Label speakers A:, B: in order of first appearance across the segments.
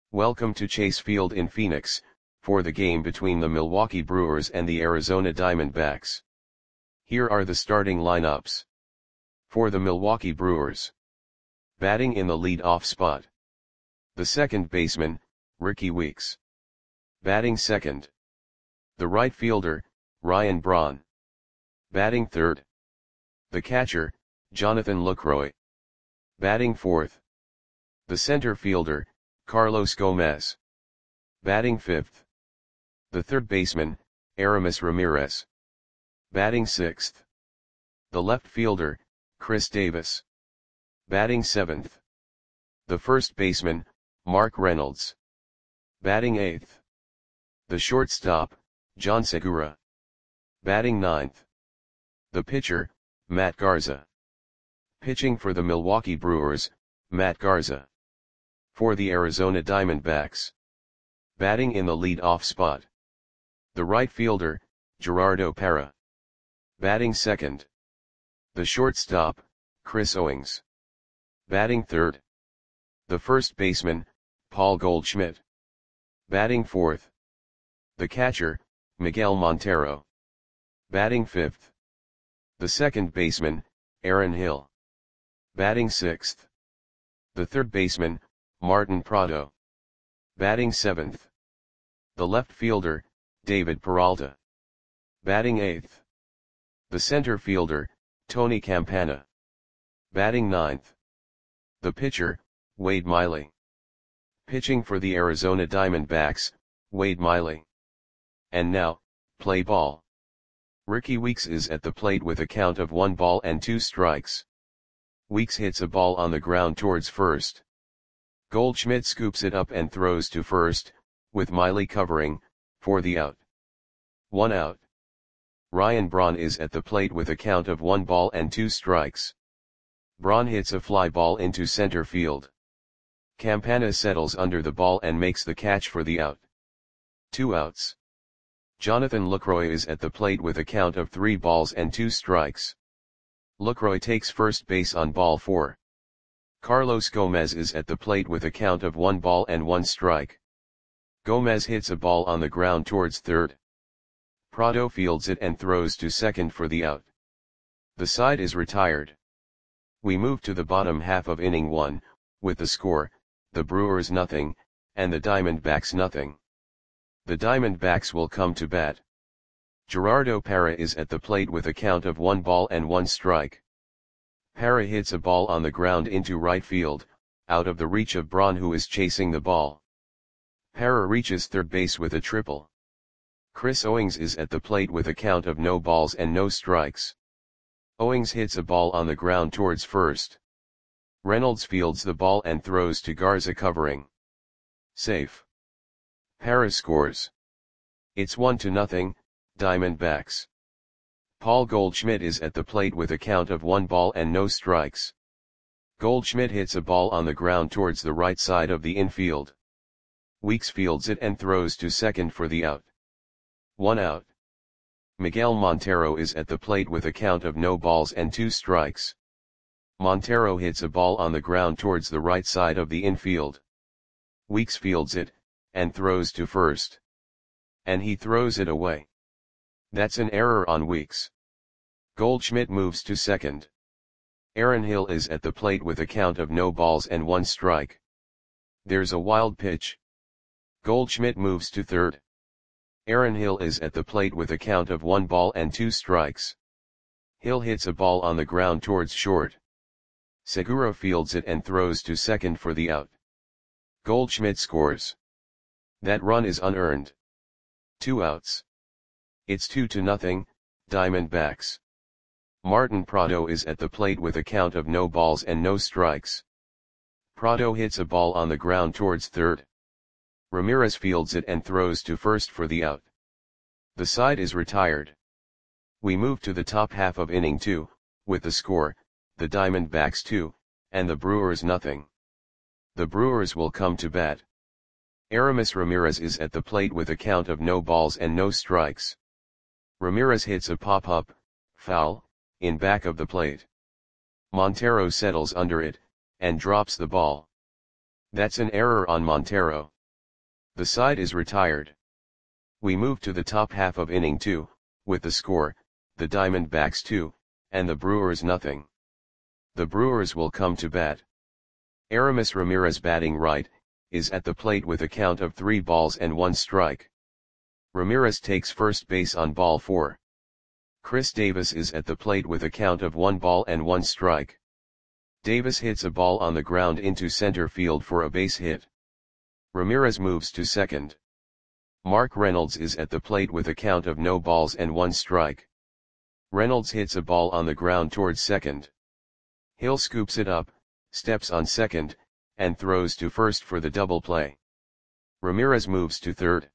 A: Welcome to Chase Field in Phoenix, for the game between the Milwaukee Brewers and the Arizona Diamondbacks. Here are the starting lineups. For the Milwaukee Brewers. Batting in the lead-off spot. The second baseman, Rickie Weeks. Batting second. The right fielder, Ryan Braun. Batting third. The catcher, Jonathan Lucroy. Batting fourth. The center fielder, Carlos Gomez. Batting fifth. The third baseman, Aramis Ramirez. Batting sixth. The left fielder, Chris Davis. Batting seventh. The first baseman, Mark Reynolds. Batting eighth. The shortstop, John Segura. Batting ninth. The pitcher, Matt Garza. Pitching for the Milwaukee Brewers, Matt Garza. For the Arizona Diamondbacks. Batting in the lead-off spot. The right fielder, Gerardo Parra. Batting second. The shortstop, Chris Owings. Batting third. The first baseman, Paul Goldschmidt. Batting fourth. The catcher, Miguel Montero. Batting fifth. The second baseman, Aaron Hill. Batting sixth. The third baseman, Martin Prado. Batting seventh. The left fielder, David Peralta. Batting eighth. The center fielder, Tony Campana. Batting ninth. The pitcher, Wade Miley. Pitching for the Arizona Diamondbacks, Wade Miley. And now, play ball. Rickie Weeks is at the plate with a count of 1 ball and 2 strikes. Weeks hits a ball on the ground towards first. Goldschmidt scoops it up and throws to first, with Miley covering, for the out. 1 out. Ryan Braun is at the plate with a count of 1 ball and 2 strikes. Braun hits a fly ball into center field. Campana settles under the ball and makes the catch for the out. 2 outs. Jonathan Lucroy is at the plate with a count of 3 balls and 2 strikes. Lucroy takes first base on ball 4. Carlos Gomez is at the plate with a count of 1 ball and 1 strike. Gomez hits a ball on the ground towards third. Prado fields it and throws to second for the out. The side is retired. We move to the bottom half of inning 1, with the score, the Brewers nothing, and the Diamondbacks nothing. The Diamondbacks will come to bat. Gerardo Parra is at the plate with a count of 1 ball and 1 strike. Parra hits a ball on the ground into right field, out of the reach of Braun, who is chasing the ball. Parra reaches third base with a triple. Chris Owings is at the plate with a count of no balls and no strikes. Owings hits a ball on the ground towards first. Reynolds fields the ball and throws to Garza covering. Safe. Parra scores. It's 1-0, Diamondbacks. Paul Goldschmidt is at the plate with a count of 1 ball and no strikes. Goldschmidt hits a ball on the ground towards the right side of the infield. Weeks fields it and throws to second for the out. 1 out. Miguel Montero is at the plate with a count of no balls and 2 strikes. Montero hits a ball on the ground towards the right side of the infield. Weeks fields it, and throws to first. And he throws it away. That's an error on Weeks. Goldschmidt moves to second. Aaron Hill is at the plate with a count of no balls and 1 strike. There's a wild pitch. Goldschmidt moves to third. Aaron Hill is at the plate with a count of 1 ball and 2 strikes. Hill hits a ball on the ground towards short. Segura fields it and throws to second for the out. Goldschmidt scores. That run is unearned. 2 outs. It's 2-0, Diamondbacks. Martin Prado is at the plate with a count of no balls and no strikes. Prado hits a ball on the ground towards third. Ramirez fields it and throws to first for the out. The side is retired. We move to the top half of inning 2, with the score, the Diamondbacks 2, and the Brewers nothing. The Brewers will come to bat. Aramis Ramirez is at the plate with a count of no balls and no strikes. Ramirez hits a pop-up, foul, in back of the plate. Montero settles under it, and drops the ball. That's an error on Montero. The side is retired. We move to the top half of inning 2, with the score, the Diamondbacks 2, and the Brewers nothing. The Brewers will come to bat. Aramis Ramirez, batting right, is at the plate with a count of 3 balls and 1 strike. Ramirez takes first base on ball 4. Chris Davis is at the plate with a count of 1 ball and 1 strike. Davis hits a ball on the ground into center field for a base hit. Ramirez moves to second. Mark Reynolds is at the plate with a count of no balls and 1 strike. Reynolds hits a ball on the ground towards second. Hill scoops it up, steps on second, and throws to first for the double play. Ramirez moves to third.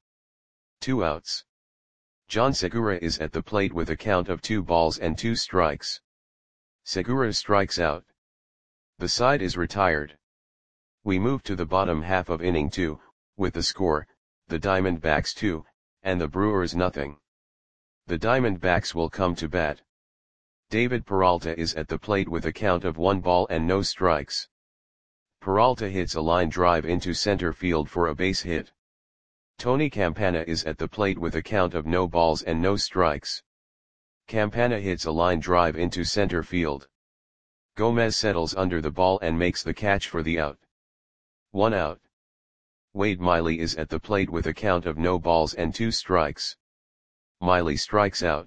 A: 2 outs. John Segura is at the plate with a count of 2 balls and 2 strikes. Segura strikes out. The side is retired. We move to the bottom half of inning 2, with the score, the Diamondbacks 2, and the Brewers nothing. The Diamondbacks will come to bat. David Peralta is at the plate with a count of 1 ball and no strikes. Peralta hits a line drive into center field for a base hit. Tony Campana is at the plate with a count of no balls and no strikes. Campana hits a line drive into center field. Gomez settles under the ball and makes the catch for the out. 1 out. Wade Miley is at the plate with a count of no balls and 2 strikes. Miley strikes out.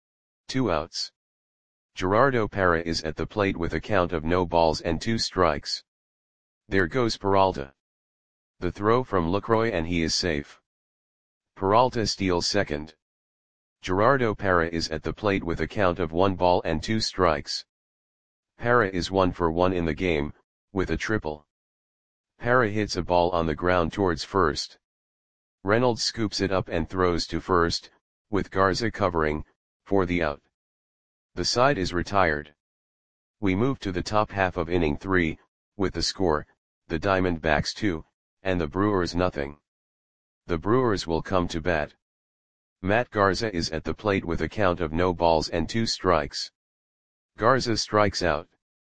A: 2 outs. Gerardo Parra is at the plate with a count of no balls and 2 strikes. There goes Peralta. The throw from Lucroy and he is safe. Peralta steals second. Gerardo Parra is at the plate with a count of 1 ball and 2 strikes. Parra is 1 for 1 in the game, with a triple. Parra hits a ball on the ground towards first. Reynolds scoops it up and throws to first, with Garza covering, for the out. The side is retired. We move to the top half of inning 3, with the score, the Diamondbacks 2, and the Brewers nothing. The Brewers will come to bat. Matt Garza is at the plate with a count of no balls and 2 strikes. Garza strikes out.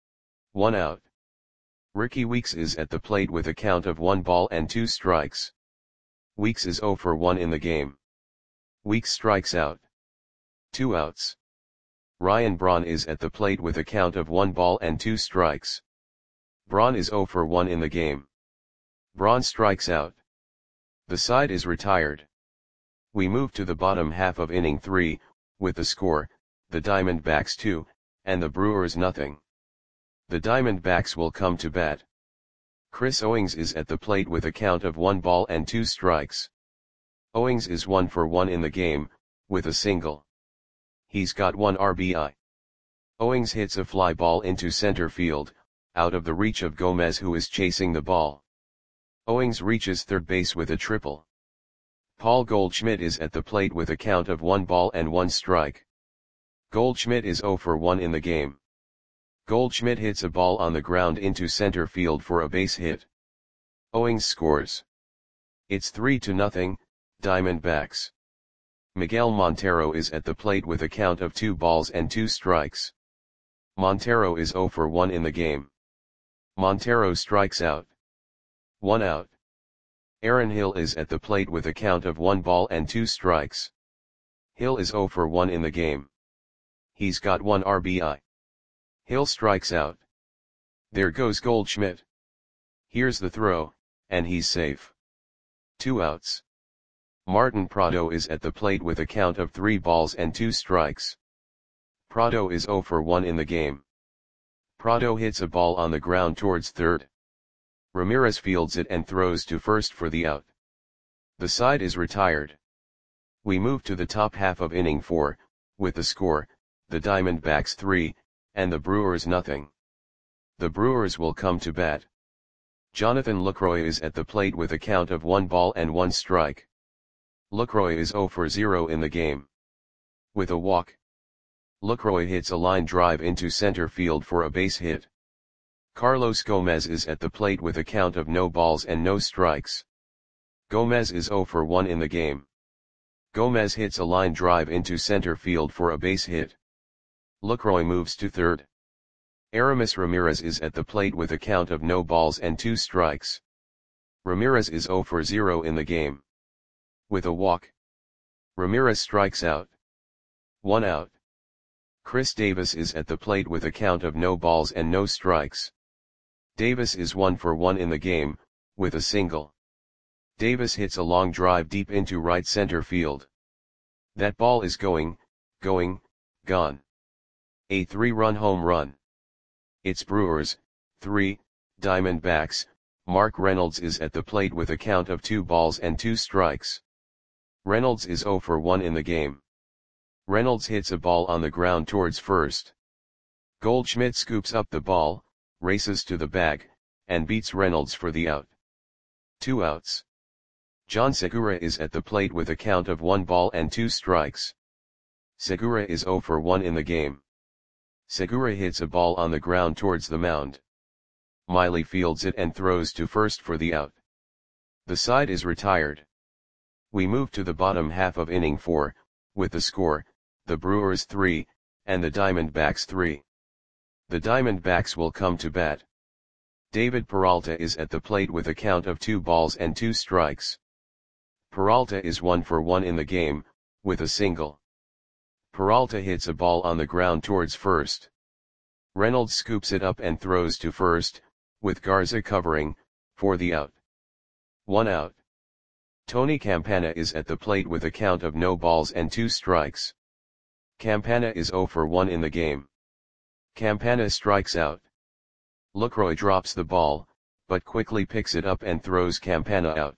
A: 1 out. Ricky Weeks is at the plate with a count of 1 ball and 2 strikes. Weeks is 0 for 1 in the game. Weeks strikes out. 2 outs. Ryan Braun is at the plate with a count of 1 ball and 2 strikes. Braun is 0 for 1 in the game. Braun strikes out. The side is retired. We move to the bottom half of inning 3, with the score, the Diamondbacks 2, and the Brewers nothing. The Diamondbacks will come to bat. Chris Owings is at the plate with a count of 1 ball and 2 strikes. Owings is 1 for 1 in the game, with a single. He's got 1 RBI. Owings hits a fly ball into center field, out of the reach of Gomez who is chasing the ball. Owings reaches third base with a triple. Paul Goldschmidt is at the plate with a count of 1 ball and 1 strike. Goldschmidt is 0 for 1 in the game. Goldschmidt hits a ball on the ground into center field for a base hit. Owings scores. It's 3-0, Diamondbacks. Miguel Montero is at the plate with a count of 2 balls and 2 strikes. Montero is 0 for 1 in the game. Montero strikes out. 1 out. Aaron Hill is at the plate with a count of 1 ball and 2 strikes. Hill is 0 for 1 in the game. He's got 1 RBI. Hill strikes out. There goes Goldschmidt. Here's the throw, and he's safe. 2 outs. Martin Prado is at the plate with a count of 3 balls and 2 strikes. Prado is 0 for 1 in the game. Prado hits a ball on the ground towards third. Ramirez fields it and throws to first for the out. The side is retired. We move to the top half of inning 4, with the score, the Diamondbacks 3, and the Brewers nothing. The Brewers will come to bat. Jonathan Lucroy is at the plate with a count of 1 ball and 1 strike. Lucroy is 0 for 0 in the game. With a walk. Lucroy hits a line drive into center field for a base hit. Carlos Gomez is at the plate with a count of no balls and no strikes. Gomez is 0 for 1 in the game. Gomez hits a line drive into center field for a base hit. Lucroy moves to third. Aramis Ramirez is at the plate with a count of no balls and 2 strikes. Ramirez is 0 for 0 in the game. With a walk, Ramirez strikes out. 1 out. Chris Davis is at the plate with a count of no balls and no strikes. Davis is 1 for 1 in the game, with a single. Davis hits a long drive deep into right center field. That ball is going, gone. A 3-run home run. It's Brewers, 3, Diamondbacks. Mark Reynolds is at the plate with a count of 2 balls and 2 strikes. Reynolds is 0 for 1 in the game. Reynolds hits a ball on the ground towards first. Goldschmidt scoops up the ball, races to the bag, and beats Reynolds for the out. 2 outs. John Segura is at the plate with a count of 1 ball and 2 strikes. Segura is 0 for 1 in the game. Segura hits a ball on the ground towards the mound. Miley fields it and throws to first for the out. The side is retired. We move to the bottom half of inning 4, with the score, the Brewers 3, and the Diamondbacks 3. The Diamondbacks will come to bat. David Peralta is at the plate with a count of 2 balls and 2 strikes. Peralta is 1 for 1 in the game, with a single. Peralta hits a ball on the ground towards first. Reynolds scoops it up and throws to first, with Garza covering, for the out. 1 out. Tony Campana is at the plate with a count of no balls and 2 strikes. Campana is 0 for 1 in the game. Campana strikes out. Lucroy drops the ball, but quickly picks it up and throws Campana out.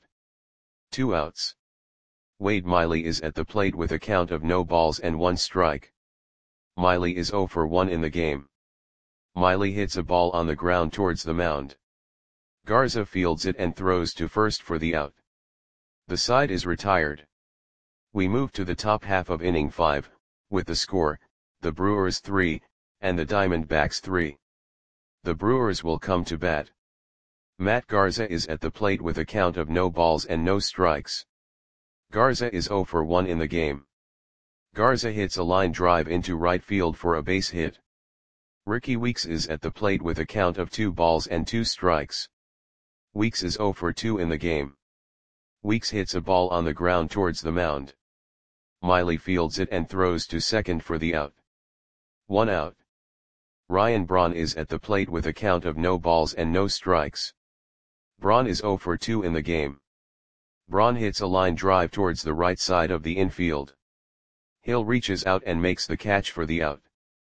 A: 2 outs. Wade Miley is at the plate with a count of no balls and 1 strike. Miley is 0 for 1 in the game. Miley hits a ball on the ground towards the mound. Garza fields it and throws to first for the out. The side is retired. We move to the top half of inning 5, with the score, the Brewers 3, and the Diamondbacks 3. The Brewers will come to bat. Matt Garza is at the plate with a count of no balls and no strikes. Garza is 0 for 1 in the game. Garza hits a line drive into right field for a base hit. Ricky Weeks is at the plate with a count of 2 balls and 2 strikes. Weeks is 0 for 2 in the game. Weeks hits a ball on the ground towards the mound. Miley fields it and throws to second for the out. 1 out. Ryan Braun is at the plate with a count of no balls and no strikes. Braun is 0 for 2 in the game. Braun hits a line drive towards the right side of the infield. Hill reaches out and makes the catch for the out.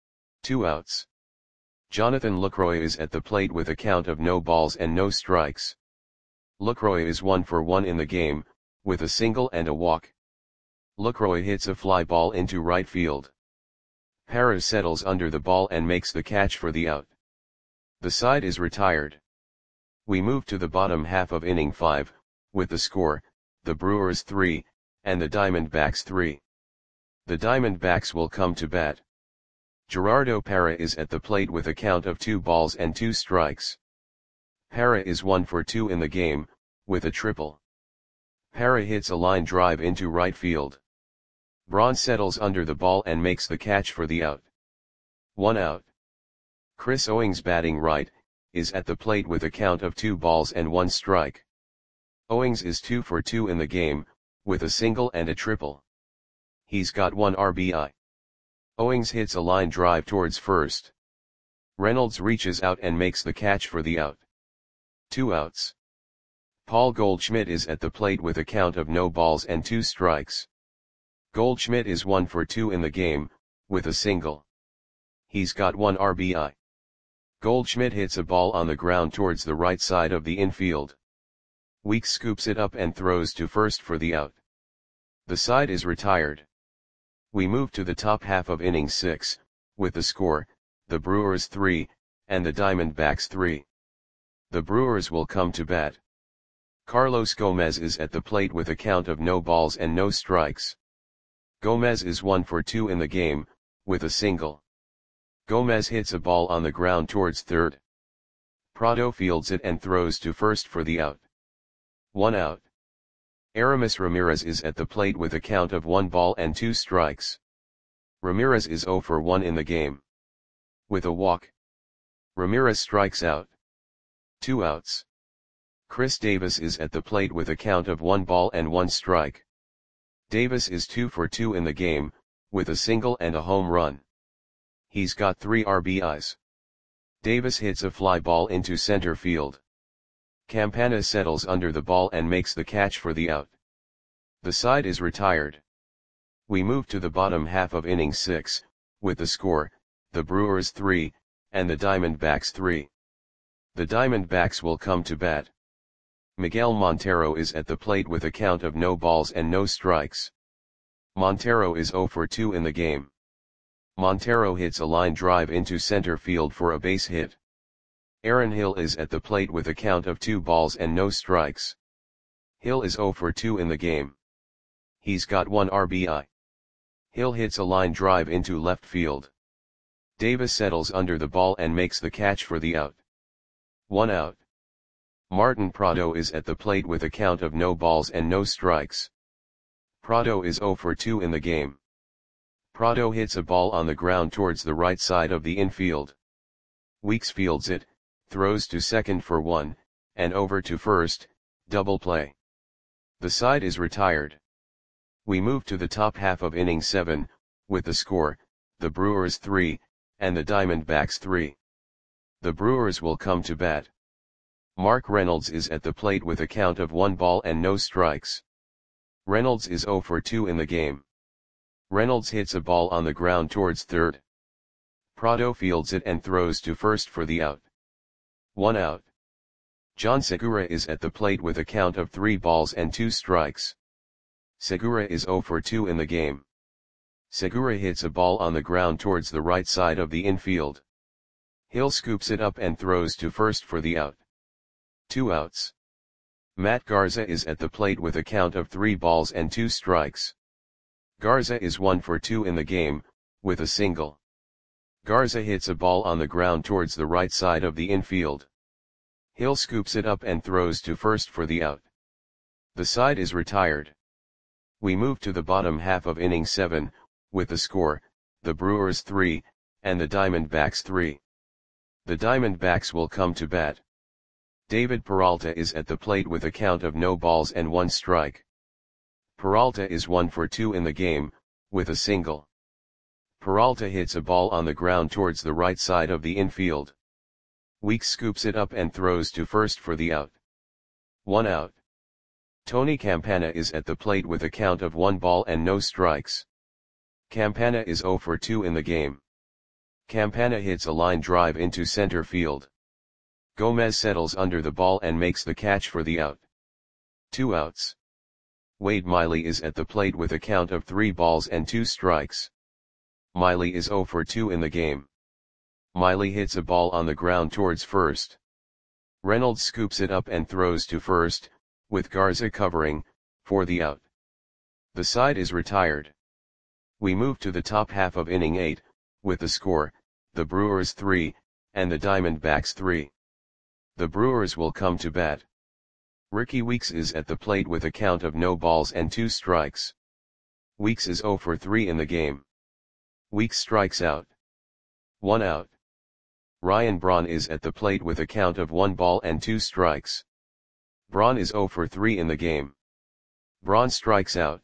A: 2 outs. Jonathan Lucroy is at the plate with a count of no balls and no strikes. Lucroy is 1 for 1 in the game, with a single and a walk. Lucroy hits a fly ball into right field. Parra settles under the ball and makes the catch for the out. The side is retired. We move to the bottom half of inning 5, with the score, the Brewers 3, and the Diamondbacks 3. The Diamondbacks will come to bat. Gerardo Parra is at the plate with a count of 2 balls and 2 strikes. Parra is 1 for 2 in the game, with a triple. Parra hits a line drive into right field. Braun settles under the ball and makes the catch for the out. 1 out. Chris Owings batting right, is at the plate with a count of 2 balls and 1 strike. Owings is 2 for 2 in the game, with a single and a triple. He's got 1 RBI. Owings hits a line drive towards first. Reynolds reaches out and makes the catch for the out. 2 outs. Paul Goldschmidt is at the plate with a count of no balls and 2 strikes. Goldschmidt is 1 for 2 in the game, with a single. He's got 1 RBI. Goldschmidt hits a ball on the ground towards the right side of the infield. Weeks scoops it up and throws to first for the out. The side is retired. We move to the top half of inning 6, with the score, the Brewers 3, and the Diamondbacks 3. The Brewers will come to bat. Carlos Gomez is at the plate with a count of no balls and no strikes. Gomez is 1 for 2 in the game, with a single. Gomez hits a ball on the ground towards third. Prado fields it and throws to first for the out. 1 out. Aramis Ramirez is at the plate with a count of 1 ball and 2 strikes. Ramirez is 0 for 1 in the game. With a walk, Ramirez strikes out. 2 outs. Chris Davis is at the plate with a count of 1 ball and 1 strike. Davis is 2 for 2 in the game, with a single and a home run. He's got 3 RBIs. Davis hits a fly ball into center field. Campana settles under the ball and makes the catch for the out. The side is retired. We move to the bottom half of inning 6, with the score, the Brewers 3, and the Diamondbacks 3. The Diamondbacks will come to bat. Miguel Montero is at the plate with a count of no balls and no strikes. Montero is 0 for 2 in the game. Montero hits a line drive into center field for a base hit. Aaron Hill is at the plate with a count of 2 balls and no strikes. Hill is 0 for 2 in the game. He's got 1 RBI. Hill hits a line drive into left field. Davis settles under the ball and makes the catch for the out. 1 out. Martin Prado is at the plate with a count of no balls and no strikes. Prado is 0 for 2 in the game. Prado hits a ball on the ground towards the right side of the infield. Weeks fields it, throws to second for 1, and over to first, double play. The side is retired. We move to the top half of inning 7, with the score, the Brewers 3, and the Diamondbacks 3. The Brewers will come to bat. Mark Reynolds is at the plate with a count of 1 ball and no strikes. Reynolds is 0 for 2 in the game. Reynolds hits a ball on the ground towards third. Prado fields it and throws to first for the out. 1 out. John Segura is at the plate with a count of 3 balls and 2 strikes. Segura is 0 for 2 in the game. Segura hits a ball on the ground towards the right side of the infield. Hill scoops it up and throws to first for the out. 2 outs. Matt Garza is at the plate with a count of 3 balls and 2 strikes. Garza is 1 for 2 in the game, with a single. Garza hits a ball on the ground towards the right side of the infield. Hill scoops it up and throws to first for the out. The side is retired. We move to the bottom half of inning 7, with the score, the Brewers 3, and the Diamondbacks 3. The Diamondbacks will come to bat. David Peralta is at the plate with a count of no balls and 1 strike. Peralta is 1 for 2 in the game, with a single. Peralta hits a ball on the ground towards the right side of the infield. Weeks scoops it up and throws to first for the out. 1 out. Tony Campana is at the plate with a count of 1 ball and no strikes. Campana is 0 for 2 in the game. Campana hits a line drive into center field. Gomez settles under the ball and makes the catch for the out. 2 outs. Wade Miley is at the plate with a count of 3 balls and 2 strikes. Miley is 0 for 2 in the game. Miley hits a ball on the ground towards first. Reynolds scoops it up and throws to first, with Garza covering, for the out. The side is retired. We move to the top half of inning 8, with the score, the Brewers 3, and the Diamondbacks 3. The Brewers will come to bat. Ricky Weeks is at the plate with a count of no balls and 2 strikes. Weeks is 0 for 3 in the game. Weeks strikes out. 1 out. Ryan Braun is at the plate with a count of 1 ball and 2 strikes. Braun is 0 for 3 in the game. Braun strikes out.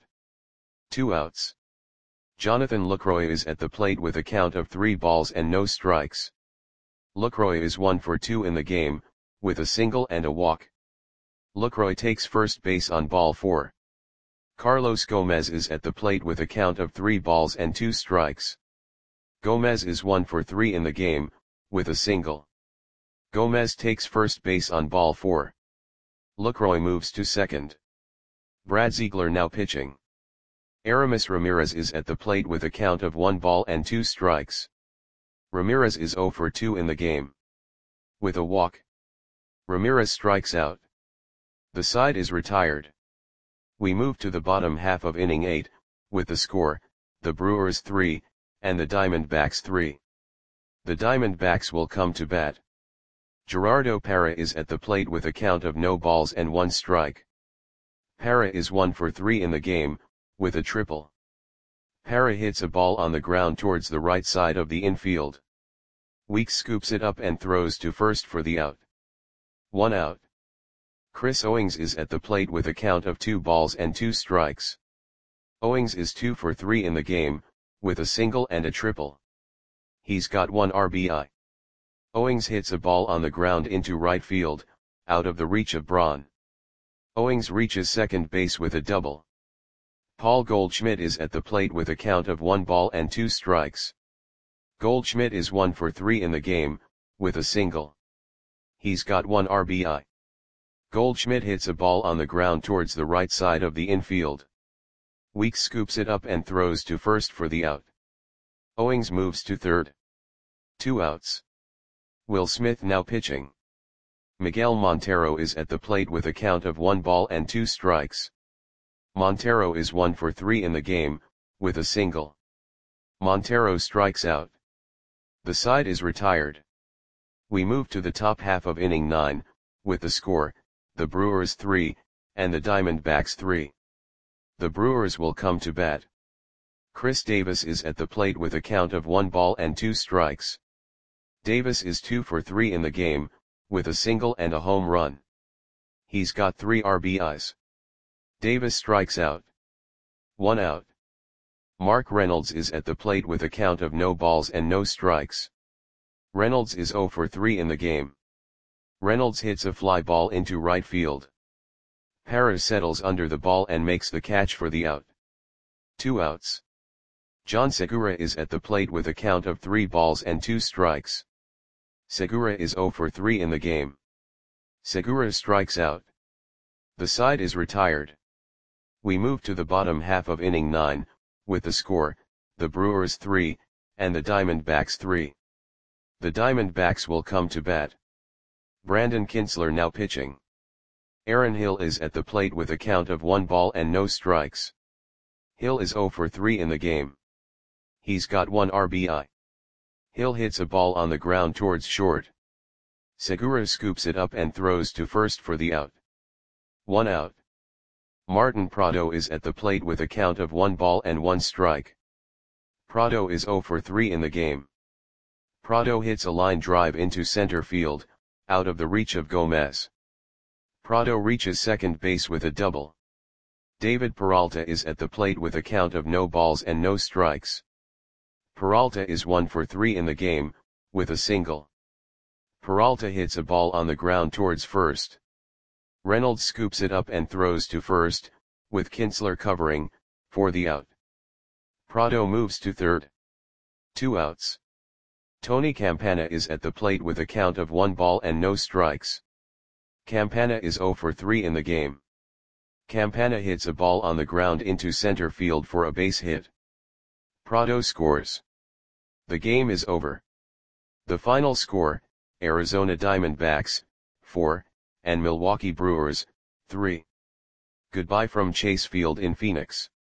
A: 2 outs. Jonathan Lucroy is at the plate with a count of 3 balls and no strikes. Lucroy is 1 for 2 in the game, with a single and a walk. Lucroy takes first base on ball 4. Carlos Gomez is at the plate with a count of 3 balls and 2 strikes. Gomez is 1 for 3 in the game, with a single. Gomez takes first base on ball 4. Lucroy moves to second. Brad Ziegler now pitching. Aramis Ramirez is at the plate with a count of 1 ball and 2 strikes. Ramirez is 0 for 2 in the game. With a walk. Ramirez strikes out. The side is retired. We move to the bottom half of inning 8, with the score, the Brewers 3, and the Diamondbacks 3. The Diamondbacks will come to bat. Gerardo Parra is at the plate with a count of no balls and 1 strike. Parra is 1 for 3 in the game, with a triple. Parra hits a ball on the ground towards the right side of the infield. Weeks scoops it up and throws to first for the out. 1 out. Chris Owings is at the plate with a count of 2 balls and 2 strikes. Owings is 2 for 3 in the game, with a single and a triple. He's got 1 RBI. Owings hits a ball on the ground into right field, out of the reach of Braun. Owings reaches second base with a double. Paul Goldschmidt is at the plate with a count of 1 ball and 2 strikes. Goldschmidt is 1 for 3 in the game, with a single. He's got 1 RBI. Goldschmidt hits a ball on the ground towards the right side of the infield. Weeks scoops it up and throws to first for the out. Owings moves to third. 2 outs. Will Smith now pitching. Miguel Montero is at the plate with a count of 1 ball and 2 strikes. Montero is 1 for 3 in the game, with a single. Montero strikes out. The side is retired. We move to the top half of inning 9, with the score, the Brewers 3, and the Diamondbacks 3. The Brewers will come to bat. Chris Davis is at the plate with a count of 1 ball and 2 strikes. Davis is 2 for 3 in the game, with a single and a home run. He's got 3 RBIs. Davis strikes out. 1 out. Mark Reynolds is at the plate with a count of no balls and no strikes. Reynolds is 0 for 3 in the game. Reynolds hits a fly ball into right field. Parra settles under the ball and makes the catch for the out. 2 outs. John Segura is at the plate with a count of 3 balls and 2 strikes. Segura is 0 for 3 in the game. Segura strikes out. The side is retired. We move to the bottom half of inning 9, with the score, the Brewers 3, and the Diamondbacks 3. The Diamondbacks will come to bat. Brandon Kintzler now pitching. Aaron Hill is at the plate with a count of 1 ball and no strikes. Hill is 0 for 3 in the game. He's got 1 RBI. Hill hits a ball on the ground towards short. Segura scoops it up and throws to first for the out. 1 out. Martin Prado is at the plate with a count of 1 ball and 1 strike. Prado is 0 for 3 in the game. Prado hits a line drive into center field, out of the reach of Gomez. Prado reaches second base with a double. David Peralta is at the plate with a count of no balls and no strikes. Peralta is 1 for 3 in the game, with a single. Peralta hits a ball on the ground towards first. Reynolds scoops it up and throws to first, with Kintzler covering, for the out. Prado moves to third. 2 outs. Tony Campana is at the plate with a count of 1 ball and no strikes. Campana is 0 for 3 in the game. Campana hits a ball on the ground into center field for a base hit. Prado scores. The game is over. The final score, Arizona Diamondbacks, 4, and Milwaukee Brewers, 3. Goodbye from Chase Field in Phoenix.